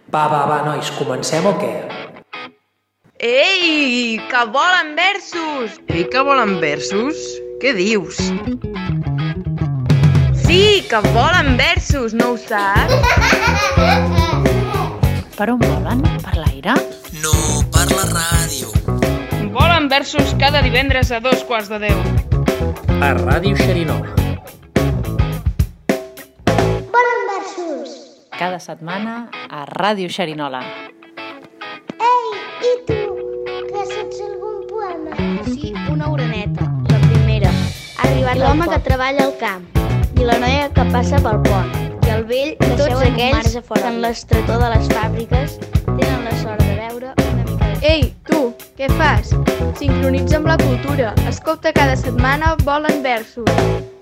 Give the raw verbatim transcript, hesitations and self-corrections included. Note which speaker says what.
Speaker 1: Va, va, va, nois, comencem o què?
Speaker 2: Ei, que volen versos!
Speaker 3: Ei, que volen versos? Què dius?
Speaker 2: Sí, que volen versos, no ho saps?
Speaker 4: Per on volen? Per l'aire?
Speaker 5: No, per la ràdio.
Speaker 3: Volen versos cada divendres a dos quarts de deu.
Speaker 1: A Ràdio Xerinola.
Speaker 6: Volen versos.
Speaker 4: Cada setmana a Ràdio Xerinola.
Speaker 6: Ei, i tu, que saps algun poema?
Speaker 7: Sí, una oreneta, la primera. Ha arribat l'home que treballa al camp, i la noia que passa pel pont, i el vell que tots aquells que en l'estretor de les fàbriques tenen la sort de veure una mica de...
Speaker 8: Ei, tu, què fas? Sincronitza amb la cultura. Escolta cada setmana Volen versos.